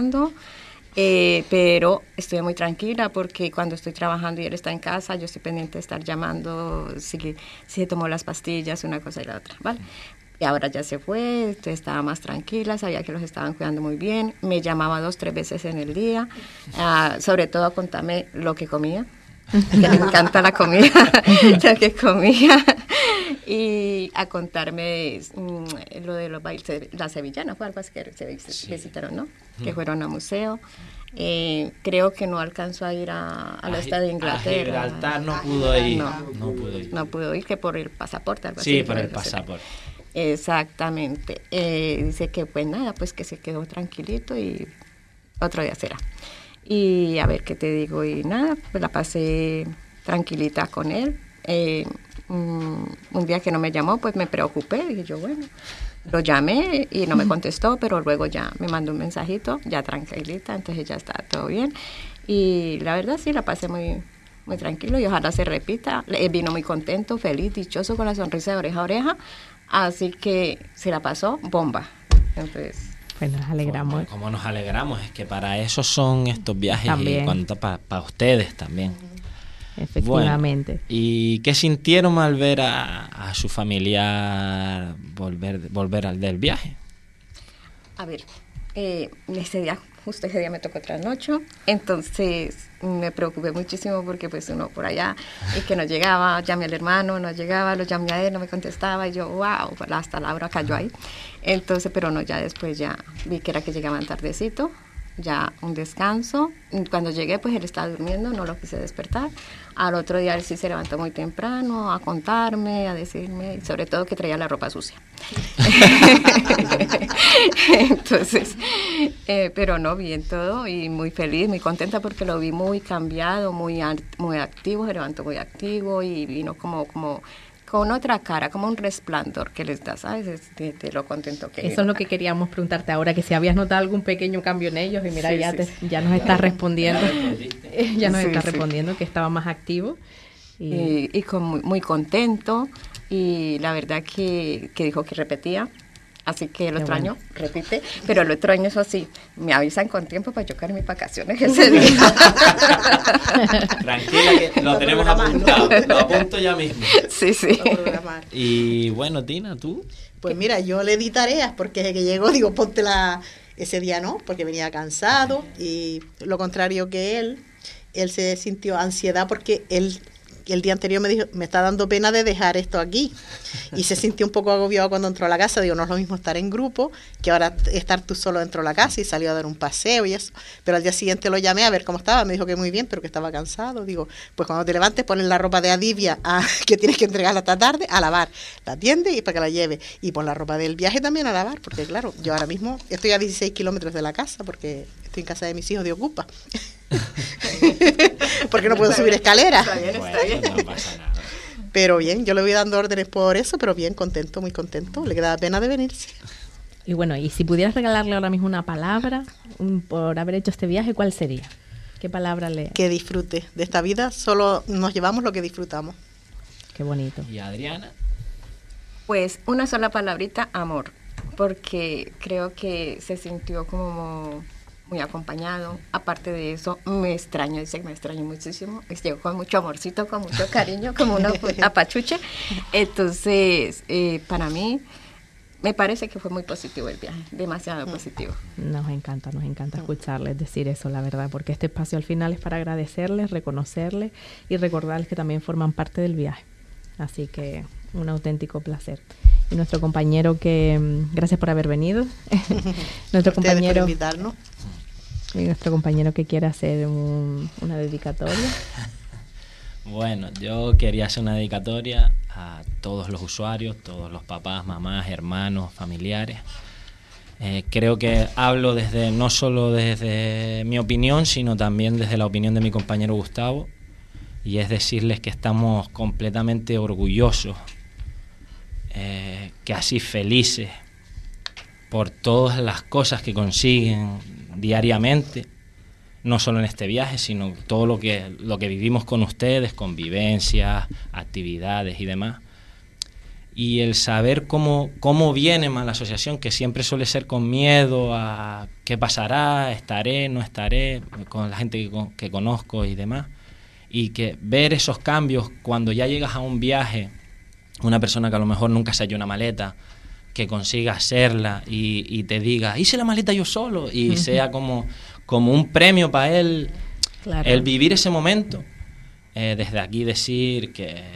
pero estoy muy tranquila porque cuando estoy trabajando y él está en casa, yo estoy pendiente de estar llamando si se tomó las pastillas, una cosa y la otra, ¿vale? Y ahora ya se fue, entonces estaba más tranquila, sabía que los estaban cuidando muy bien, me llamaba 2 o 3 veces en el día, sobre todo a contarme lo que comía, que me encanta la comida, lo que comía, y a contarme lo de los bailes, las sevillanas, fue algo así que se visitaron, ¿no? Que fueron a museo. Creo que no alcanzó a ir al estado de Inglaterra. A Gibraltar no pudo ir. No pudo ir, que por el pasaporte. Algo sí, así, por el pasaporte. Exactamente. Dice que pues nada, pues que se quedó tranquilito y otro día será. Y a ver qué te digo, y nada, pues la pasé tranquilita con él. Un día que no me llamó, pues me preocupé, dije yo, bueno, lo llamé y no me contestó, pero luego ya me mandó un mensajito, ya tranquilita, entonces ya está todo bien. Y la verdad sí, la pasé muy, muy tranquilo y ojalá se repita. Vino muy contento, feliz, dichoso, con la sonrisa de oreja a oreja, así que se la pasó bomba. Entonces... Pues nos alegramos. Como nos alegramos, es que para eso son estos viajes también. Y cuando para ustedes también. Efectivamente. Bueno, ¿y qué sintieron al ver a su familiar volver al del viaje? A ver, justo ese día me tocó trasnocho, entonces me preocupé muchísimo porque pues uno por allá y que no llegaba, llamé al hermano, no llegaba, lo llamé a él, no me contestaba y yo, wow, hasta la hora cayó ahí. Entonces, pero no, ya después ya vi que era que llegaban tardecito, ya un descanso. Cuando llegué, pues él estaba durmiendo, no lo quise despertar. Al otro día él sí se levantó muy temprano a contarme, a decirme, y sobre todo que traía la ropa sucia. Entonces, pero no, bien todo y muy feliz, muy contenta porque lo vi muy cambiado, muy activo, se levantó muy activo y vino como con otra cara, como un resplandor que les da, ¿sabes? De lo contento que Eso es lo que queríamos preguntarte ahora, que si habías notado algún pequeño cambio en ellos, y mira, sí, ya nos estás respondiendo, ya nos estás respondiendo que estaba más activo. Y muy contento, y la verdad que dijo que repetía, así que el otro año repite, pero el otro año eso sí, me avisan con tiempo para yo caer mis vacaciones ese día. Tranquila que lo tenemos apuntado, lo apunto ya mismo. Sí. Y bueno, Tina, ¿tú? Pues mira, yo le di tareas porque desde que llegó, digo, póntela ese día no, porque venía cansado y lo contrario que él se sintió ansiedad porque el día anterior me dijo, me está dando pena de dejar esto aquí. Y se sintió un poco agobiado cuando entró a la casa. Digo, no es lo mismo estar en grupo que ahora estar tú solo dentro de la casa, y salió a dar un paseo y eso. Pero al día siguiente lo llamé a ver cómo estaba. Me dijo que muy bien, pero que estaba cansado. Digo, pues cuando te levantes pones la ropa de Adivia que tienes que entregarla esta tarde a lavar. La atiende y para que la lleve. Y pon la ropa del viaje también a lavar, porque claro, yo ahora mismo estoy a 16 kilómetros de la casa porque estoy en casa de mis hijos de Ocupa. Porque no puedo subir escaleras. Está bien. No pasa nada. Pero bien, yo le voy dando órdenes por eso, pero bien, contento, muy contento. Le queda pena de venirse. Y bueno, y si pudieras regalarle ahora mismo una palabra por haber hecho este viaje, ¿cuál sería? ¿Qué palabra le? Que disfrute de esta vida, solo nos llevamos lo que disfrutamos. Qué bonito. ¿Y Adriana? Pues una sola palabrita, amor, porque creo que se sintió como muy acompañado. Aparte de eso, me extraño muchísimo. Llegó con mucho amorcito, con mucho cariño, como una apachuche. Entonces, para mí, me parece que fue muy positivo el viaje, demasiado positivo. Nos encanta escucharles decir eso, la verdad, porque este espacio al final es para agradecerles, reconocerles y recordarles que también forman parte del viaje. Así que un auténtico placer. Y nuestro compañero que, gracias por haber venido. Nuestro compañero por invitarnos. Y nuestro compañero que quiere hacer una dedicatoria. Bueno, yo quería hacer una dedicatoria a todos los usuarios, todos los papás, mamás, hermanos, familiares. Creo que hablo no solo desde mi opinión, sino también desde la opinión de mi compañero Gustavo, y es decirles que estamos completamente orgullosos, casi felices por todas las cosas que consiguen diariamente, no solo en este viaje, sino todo lo que vivimos con ustedes, convivencias, actividades y demás. Y el saber cómo viene más la asociación, que siempre suele ser con miedo a qué pasará, estaré, no estaré, con la gente que conozco y demás. Y que ver esos cambios cuando ya llegas a un viaje, una persona que a lo mejor nunca se ha hecho una maleta, que consiga hacerla y te diga, hice la maleta yo solo, y sea como un premio para él, claro. El vivir ese momento. Desde aquí decir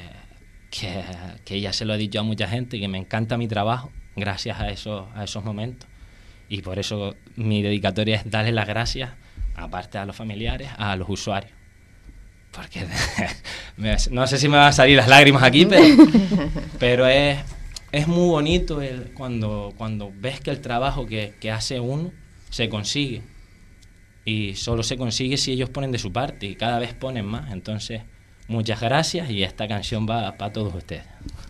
que ya se lo he dicho a mucha gente, que me encanta mi trabajo gracias a esos momentos, y por eso mi dedicatoria es darles las gracias, aparte a los familiares, a los usuarios, porque no sé si me van a salir las lágrimas aquí, pero es muy bonito cuando ves que el trabajo que hace uno se consigue, y solo se consigue si ellos ponen de su parte, y cada vez ponen más. Entonces, muchas gracias, y esta canción va para todos ustedes.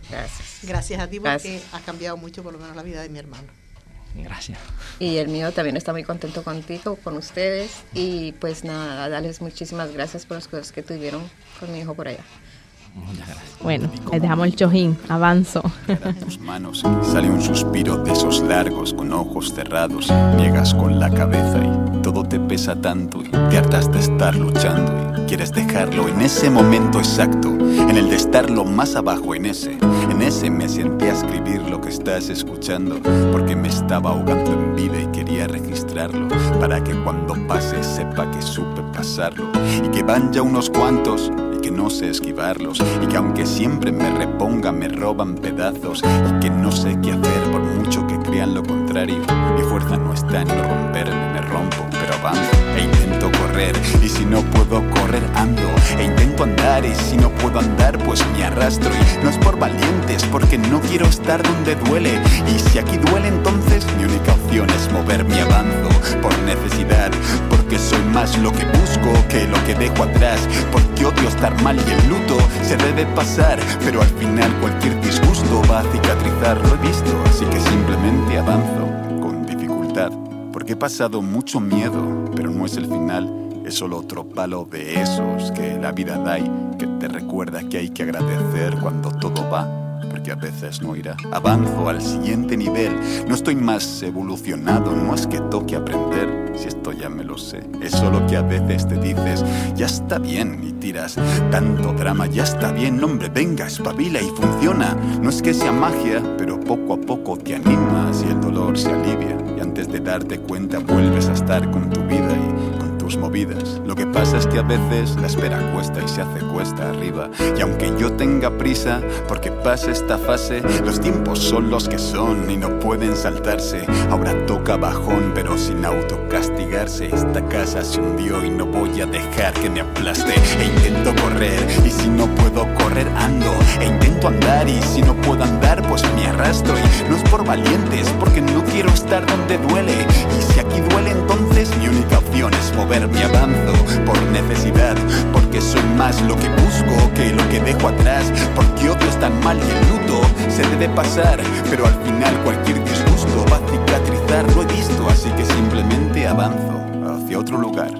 Gracias a ti, porque has cambiado mucho, por lo menos, la vida de mi hermano. Gracias. Y el mío también está muy contento contigo, con ustedes, y pues nada, darles muchísimas gracias por las cosas que tuvieron con mi hijo por allá. Muchas gracias. Bueno, les dejamos el chojín, avanzo. En tus manos sale un suspiro de esos largos, con ojos cerrados, niegas con la cabeza y todo te pesa tanto y te hartas de estar luchando y quieres dejarlo en ese momento exacto, en el de estarlo más abajo, en ese me sentí a escribir lo que estás escuchando, porque me estaba ahogando en vida y quería registrarlo, para que cuando pase sepa que supe pasarlo, y que van ya unos cuantos que no sé esquivarlos, y que aunque siempre me reponga me roban pedazos, y que no sé qué hacer por mucho que crean lo contrario. Mi fuerza no está en no romperme, me rompo, pero avanzo e intento correr, y si no puedo correr ando, e intento andar, y si no puedo andar pues me arrastro, y no es por valientes, porque no quiero estar donde duele, y si aquí duele entonces mi única opción es moverme, avanzo por necesidad, porque soy más lo que busco que lo que dejo atrás, porque odio estar mal y el luto se debe pasar, pero al final cualquier disgusto va a cicatrizar, lo he visto, así que simplemente avanzo con dificultad, porque he pasado mucho miedo, pero no es el final, es solo otro palo de esos que la vida da y que te recuerda que hay que agradecer cuando todo va, porque a veces no irá. Avanzo al siguiente nivel, no estoy más evolucionado, no es que toque aprender, si esto ya me lo sé, es solo que a veces te dices, ya está bien, y tiras tanto drama, ya está bien, hombre, venga, espabila y funciona, no es que sea magia, pero poco a poco te animas y el dolor se alivia, y antes de darte cuenta vuelves a estar con tu vida y con tus movidas. Lo que pasa es que a veces la espera cuesta y se hace cuesta arriba, y aunque yo tenga prisa porque pase esta fase, los tiempos son los que son y no pueden saltarse. Ahora toca bajón pero sin autocastigarse, esta casa se hundió y no voy a dejar que me aplaste, e intento correr y si no puedo correr ando, e intento andar y si no puedo andar pues me arrastro, y no es por valientes, porque no quiero estar donde duele, y si aquí duele entonces mi única opción es moverme, avanzo por necesidad, porque soy más lo que busco que lo que dejo atrás, porque odio estar mal y el luto se debe pasar, pero al final cualquier disgusto va a cicatrizar, lo he visto, así que simplemente avanzo hacia otro lugar, hacia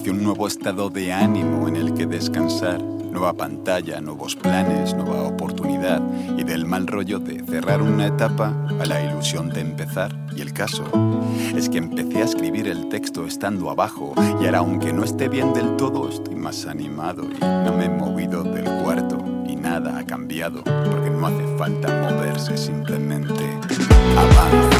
hacia un nuevo estado de ánimo en el que descansar. Nueva pantalla, nuevos planes, nueva oportunidad. Y del mal rollo de cerrar una etapa a la ilusión de empezar. Y el caso es que empecé a escribir el texto estando abajo. Y ahora, aunque no esté bien del todo, estoy más animado. Y no me he movido del cuarto. Y nada ha cambiado. Porque no hace falta moverse, simplemente avanza.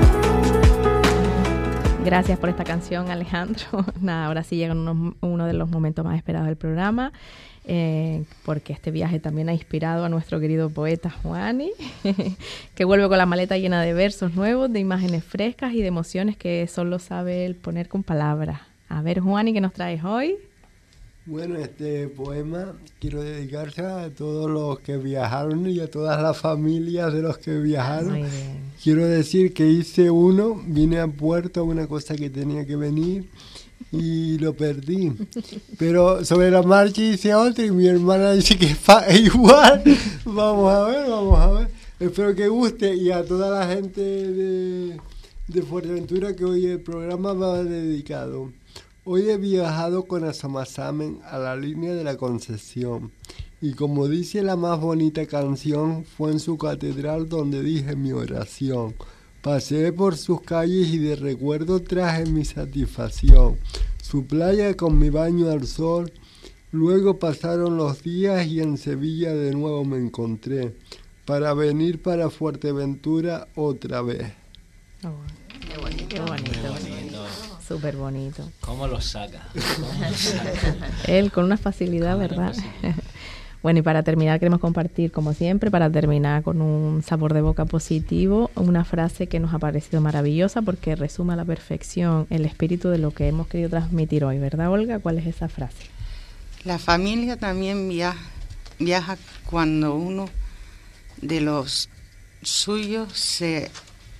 Gracias por esta canción, Alejandro. Nada, ahora sí llega uno de los momentos más esperados del programa, porque este viaje también ha inspirado a nuestro querido poeta Juani, que vuelve con la maleta llena de versos nuevos, de imágenes frescas y de emociones que solo sabe él poner con palabras. A ver, Juani, ¿qué nos traes hoy? Bueno, este poema quiero dedicarse a todos los que viajaron y a todas las familias de los que viajaron. Muy bien. Quiero decir que hice uno, vine a Puerto, una cosa que tenía que venir y lo perdí. Pero sobre la marcha hice otro y mi hermana dice que es igual. Vamos a ver. Espero que guste, y a toda la gente de Fuerteventura que hoy el programa va dedicado. Hoy he viajado con Asomasamen a la línea de la Concepción, y como dice la más bonita canción, fue en su catedral donde dije mi oración. Pasé por sus calles y de recuerdo traje mi satisfacción. Su playa con mi baño al sol, luego pasaron los días y en Sevilla de nuevo me encontré, para venir para Fuerteventura otra vez. Oh, qué bonito. Súper bonito. ¿Cómo lo saca? Él con una facilidad, ¿verdad? Bueno, y para terminar queremos compartir, como siempre, para terminar con un sabor de boca positivo, una frase que nos ha parecido maravillosa porque resume a la perfección el espíritu de lo que hemos querido transmitir hoy, ¿verdad, Olga? ¿Cuál es esa frase? La familia también viaja cuando uno de los suyos se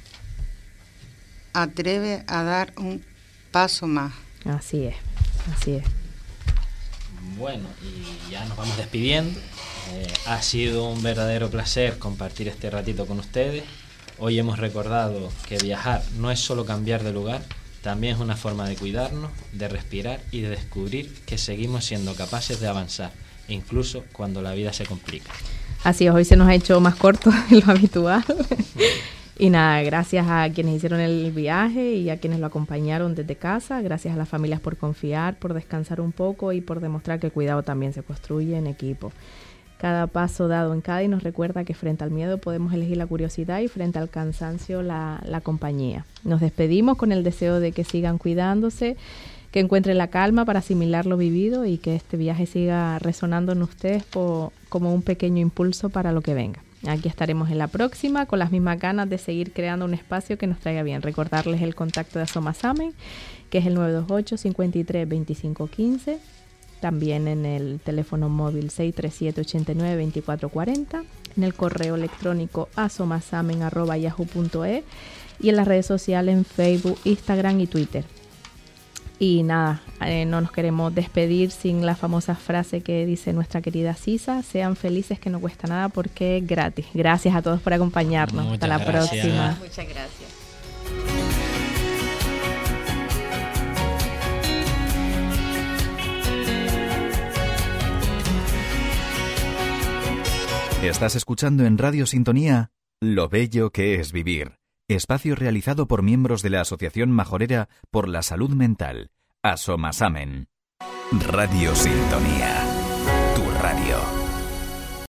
atreve a dar un paso más. Así es. Bueno, y ya nos vamos despidiendo. Ha sido un verdadero placer compartir este ratito con ustedes. Hoy hemos recordado que viajar no es solo cambiar de lugar, también es una forma de cuidarnos, de respirar y de descubrir que seguimos siendo capaces de avanzar, incluso cuando la vida se complica. Así es, hoy se nos ha hecho más corto de lo habitual. Y nada, gracias a quienes hicieron el viaje y a quienes lo acompañaron desde casa, gracias a las familias por confiar, por descansar un poco y por demostrar que el cuidado también se construye en equipo. Cada paso dado en Cádiz nos recuerda que frente al miedo podemos elegir la curiosidad y frente al cansancio la compañía. Nos despedimos con el deseo de que sigan cuidándose, que encuentren la calma para asimilar lo vivido y que este viaje siga resonando en ustedes como un pequeño impulso para lo que venga. Aquí estaremos en la próxima con las mismas ganas de seguir creando un espacio que nos traiga bien. Recordarles el contacto de Asomasamen, que es el 928 53 25 15. También en el teléfono móvil 637 89 24 40. En el correo electrónico asomasamen@yahoo.es. Y en las redes sociales en Facebook, Instagram y Twitter. Y nada, no nos queremos despedir sin la famosa frase que dice nuestra querida Sisa: sean felices, que no cuesta nada porque es gratis. Gracias a todos por acompañarnos. Hasta la próxima. Muchas gracias. Estás escuchando en Radio Sintonía Lo bello que es vivir. Espacio realizado por miembros de la Asociación Majorera por la Salud Mental, Asomasamen. Radio Sintonía, tu radio.